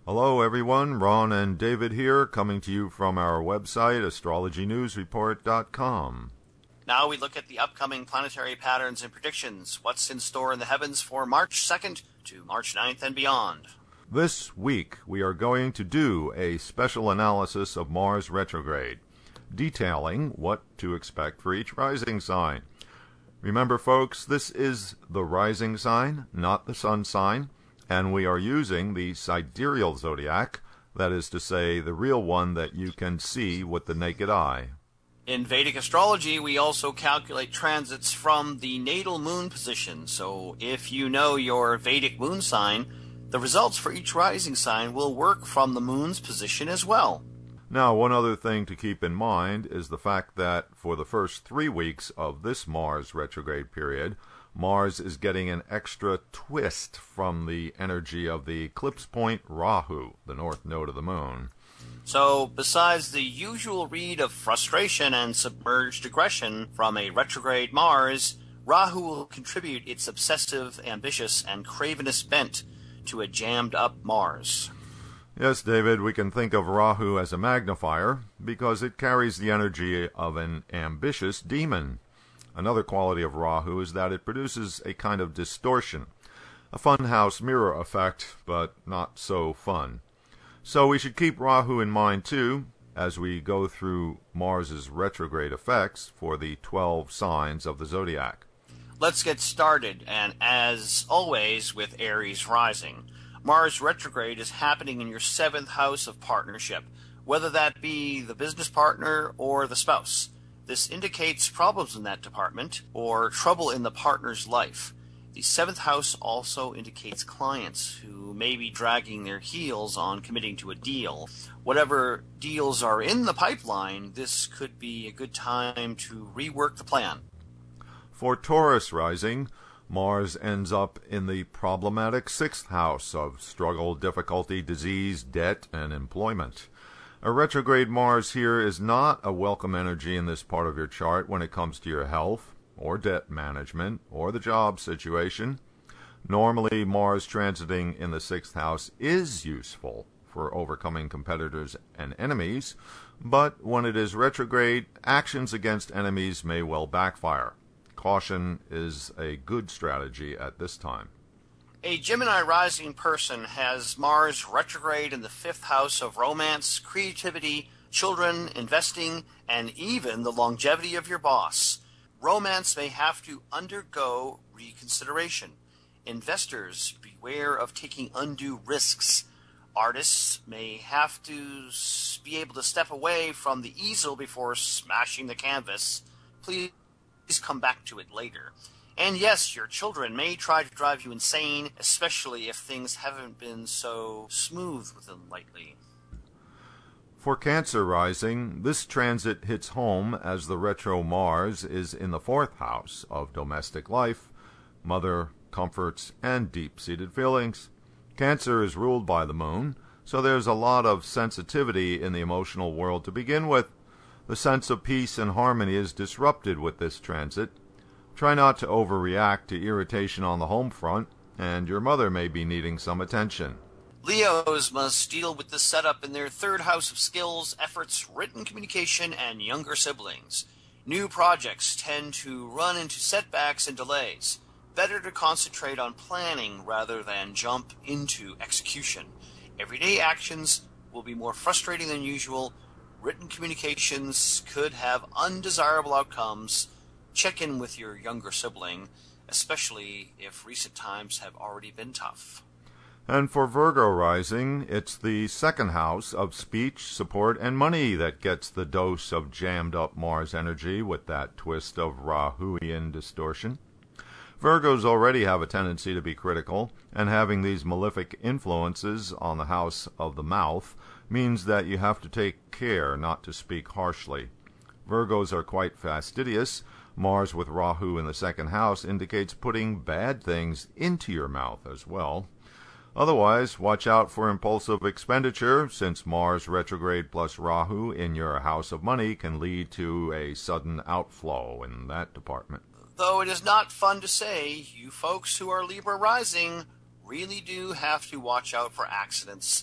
Hello everyone, Ron and David here, coming to you from our website, astrologynewsreport.com. Now we look at the upcoming planetary patterns and predictions. What's in store in the heavens for March 2nd to March 9th and beyond. This week we are going to do a special analysis of Mars retrograde, detailing what to expect for each rising sign. Remember folks, this is the rising sign, not the sun sign, and we are using the sidereal zodiac, that is to say, the real one that you can see with the naked eye. In Vedic astrology, we also calculate transits from the natal moon position. So if you know your Vedic moon sign, the results for each rising sign will work from the moon's position as well. Now, one other thing to keep in mind is the fact that for the first 3 weeks of this Mars retrograde period, Mars is getting an extra twist from the energy of the eclipse point Rahu, the north node of the moon. So, besides the usual read of frustration and submerged aggression from a retrograde Mars, Rahu will contribute its obsessive, ambitious, and cravenous bent to a jammed-up Mars. Yes, David, we can think of Rahu as a magnifier because it carries the energy of an ambitious demon. Another quality of Rahu is that it produces a kind of distortion, a funhouse mirror effect, but not so fun. So we should keep Rahu in mind too, as we go through Mars's retrograde effects for the 12 signs of the zodiac. Let's get started, and as always with Aries rising, Mars retrograde is happening in your 7th house of partnership, whether that be the business partner or the spouse. This indicates problems in that department or trouble in the partner's life. The 7th house also indicates clients who may be dragging their heels on committing to a deal. Whatever deals are in the pipeline, this could be a good time to rework the plan. For Taurus rising, Mars ends up in the problematic 6th house of struggle, difficulty, disease, debt, and employment. A retrograde Mars here is not a welcome energy in this part of your chart when it comes to your health, or debt management, or the job situation. Normally, Mars transiting in the 6th house is useful for overcoming competitors and enemies, but when it is retrograde, actions against enemies may well backfire. Caution is a good strategy at this time. A Gemini rising person has Mars retrograde in the 5th house of romance, creativity, children, investing, and even the longevity of your boss. Romance may have to undergo reconsideration. Investors, beware of taking undue risks. Artists may have to be able to step away from the easel before smashing the canvas. Please come back to it later. And yes, your children may try to drive you insane, especially if things haven't been so smooth with them lately. For Cancer rising, this transit hits home as the retro Mars is in the 4th house of domestic life, mother, comforts, and deep-seated feelings. Cancer is ruled by the moon, so there's a lot of sensitivity in the emotional world to begin with. The sense of peace and harmony is disrupted with this transit. Try not to overreact to irritation on the home front, and your mother may be needing some attention. Leos must deal with this setup in their 3rd house of skills, efforts, written communication, and younger siblings. New projects tend to run into setbacks and delays. Better to concentrate on planning rather than jump into execution. Everyday actions will be more frustrating than usual. Written communications could have undesirable outcomes. Check in with your younger sibling, especially if recent times have already been tough. And for Virgo rising, it's the 2nd house of speech, support, and money that gets the dose of jammed-up Mars energy with that twist of Rahuian distortion. Virgos already have a tendency to be critical, and having these malefic influences on the house of the mouth means that you have to take care not to speak harshly. Virgos are quite fastidious. Mars with Rahu in the 2nd house indicates putting bad things into your mouth as well. Otherwise, watch out for impulsive expenditure, since Mars retrograde plus Rahu in your house of money can lead to a sudden outflow in that department. Though it is not fun to say, you folks who are Libra rising really do have to watch out for accidents.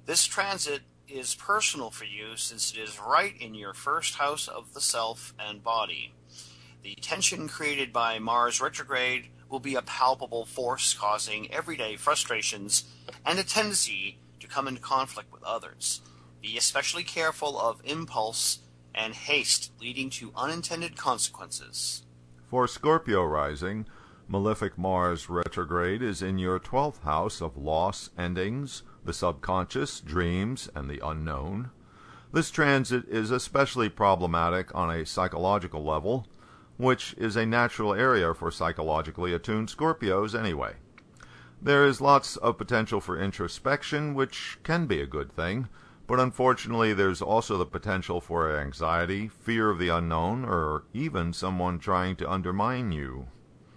This transit is personal for you since it is right in your first house of the self and body. The tension created by Mars retrograde will be a palpable force causing everyday frustrations and a tendency to come into conflict with others. Be especially careful of impulse and haste leading to unintended consequences. For Scorpio rising, malefic Mars retrograde is in your 12th house of loss, endings, the subconscious, dreams, and the unknown. This transit is especially problematic on a psychological level, which is a natural area for psychologically attuned Scorpios anyway. There is lots of potential for introspection, which can be a good thing, but unfortunately there's also the potential for anxiety, fear of the unknown, or even someone trying to undermine you.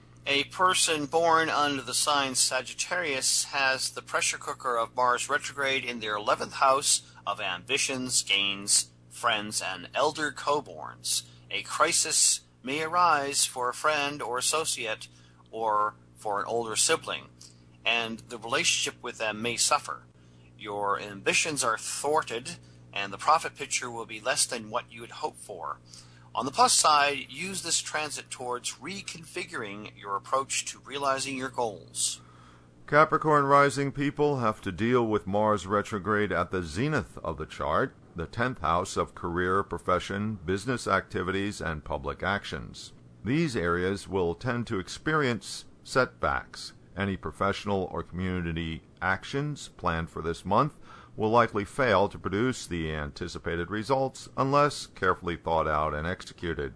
A person born under the sign Sagittarius has the pressure cooker of Mars retrograde in their 11th house of ambitions, gains, friends, and elder co-borns. A crisis may arise for a friend or associate or for an older sibling, and the relationship with them may suffer. Your ambitions are thwarted, and the profit picture will be less than what you had hoped for. On the plus side, use this transit towards reconfiguring your approach to realizing your goals. Capricorn rising people have to deal with Mars retrograde at the zenith of the chart, the 10th house of career, profession, business activities, and public actions. These areas will tend to experience setbacks. Any professional or community actions planned for this month will likely fail to produce the anticipated results unless carefully thought out and executed.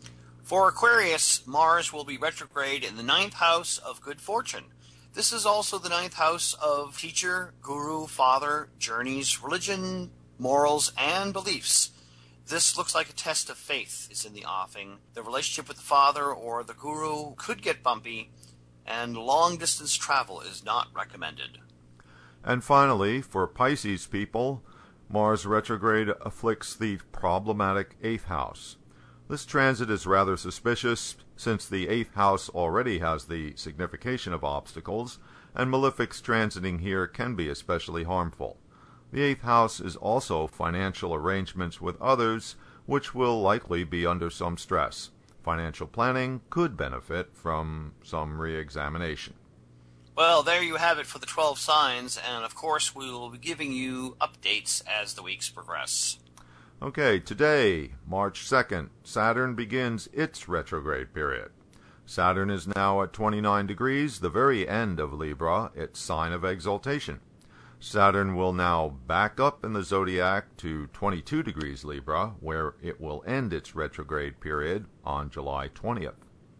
For Aquarius, Mars will be retrograde in the 9th house of good fortune. This is also the 9th house of teacher, guru, father, journeys, religion, morals, and beliefs. This looks like a test of faith is in the offing. The relationship with the father or the guru could get bumpy, and long-distance travel is not recommended. And finally, for Pisces people, Mars retrograde afflicts the problematic 8th house. This transit is rather suspicious since the 8th house already has the signification of obstacles, and malefics transiting here can be especially harmful. The 8th house is also financial arrangements with others, which will likely be under some stress. Financial planning could benefit from some re-examination. Well, there you have it for the 12 signs, and of course we will be giving you updates as the weeks progress. Okay, today, March 2nd, Saturn begins its retrograde period. Saturn is now at 29 degrees, the very end of Libra, its sign of exaltation. Saturn will now back up in the zodiac to 22 degrees Libra, where it will end its retrograde period on July 20th.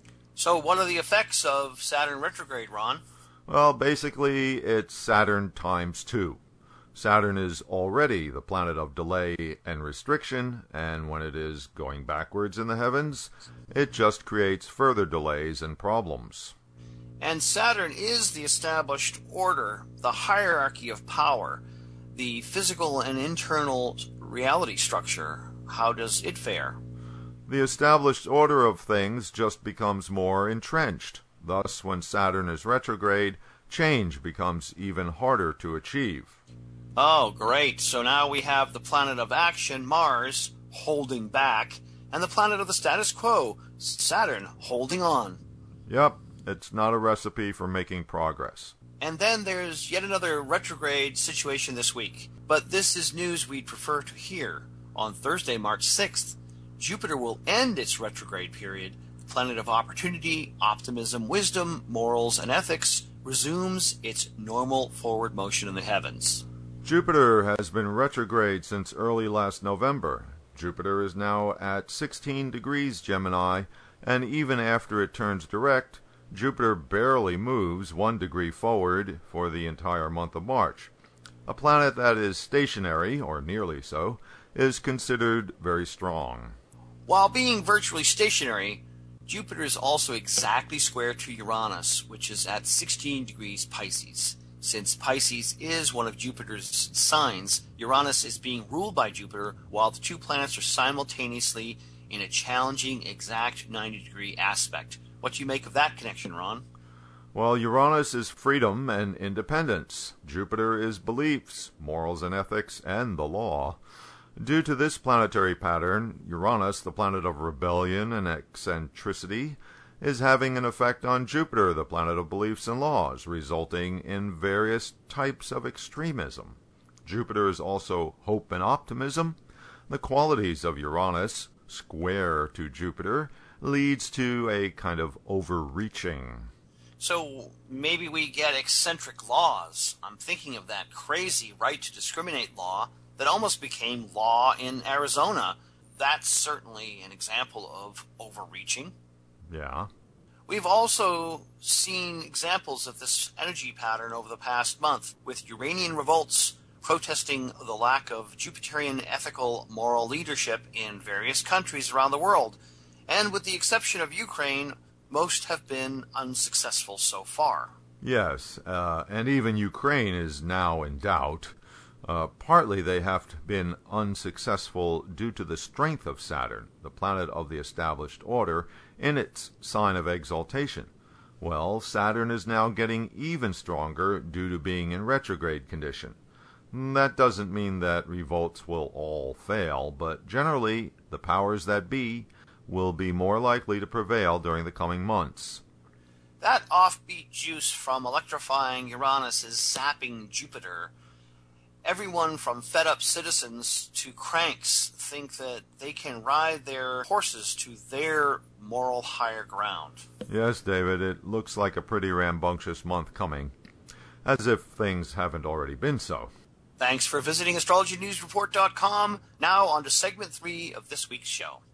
So what are the effects of Saturn retrograde, Ron? Well, basically, it's Saturn times 2. Saturn is already the planet of delay and restriction, and when it is going backwards in the heavens, it just creates further delays and problems. And Saturn is the established order, the hierarchy of power, the physical and internal reality structure. How does it fare? The established order of things just becomes more entrenched. Thus, when Saturn is retrograde, change becomes even harder to achieve. Oh, great. So now we have the planet of action, Mars, holding back, and the planet of the status quo, Saturn, holding on. Yep, it's not a recipe for making progress. And then there's yet another retrograde situation this week. But this is news we'd prefer to hear. On Thursday, March 6th, Jupiter will end its retrograde period. The planet of opportunity, optimism, wisdom, morals, and ethics resumes its normal forward motion in the heavens. Jupiter has been retrograde since early last November. Jupiter is now at 16 degrees Gemini, and even after it turns direct, Jupiter barely moves 1 degree forward for the entire month of March. A planet that is stationary, or nearly so, is considered very strong. While being virtually stationary, Jupiter is also exactly square to Uranus, which is at 16 degrees Pisces. Since Pisces is one of Jupiter's signs, Uranus is being ruled by Jupiter while the two planets are simultaneously in a challenging exact 90-degree aspect. What do you make of that connection, Ron? While Uranus is freedom and independence, Jupiter is beliefs, morals and ethics, and the law. Due to this planetary pattern, Uranus, the planet of rebellion and eccentricity, is having an effect on Jupiter, the planet of beliefs and laws, resulting in various types of extremism. Jupiter is also hope and optimism. The qualities of Uranus, square to Jupiter, leads to a kind of overreaching. So maybe we get eccentric laws. I'm thinking of that crazy right to discriminate law that almost became law in Arizona. That's certainly an example of overreaching. Yeah. We've also seen examples of this energy pattern over the past month, with Uranian revolts protesting the lack of Jupiterian ethical moral leadership in various countries around the world. And with the exception of Ukraine, most have been unsuccessful so far. Yes, and even Ukraine is now in doubt. Partly they have been unsuccessful due to the strength of Saturn, the planet of the established order, in its sign of exaltation. Well, Saturn is now getting even stronger due to being in retrograde condition. That doesn't mean that revolts will all fail, but generally the powers that be will be more likely to prevail during the coming months. That offbeat juice from electrifying Uranus is zapping Jupiter. Everyone from fed-up citizens to cranks think that they can ride their horses to their moral higher ground. Yes, David, it looks like a pretty rambunctious month coming, as if things haven't already been so. Thanks for visiting AstrologyNewsReport.com. Now on to segment 3 of this week's show.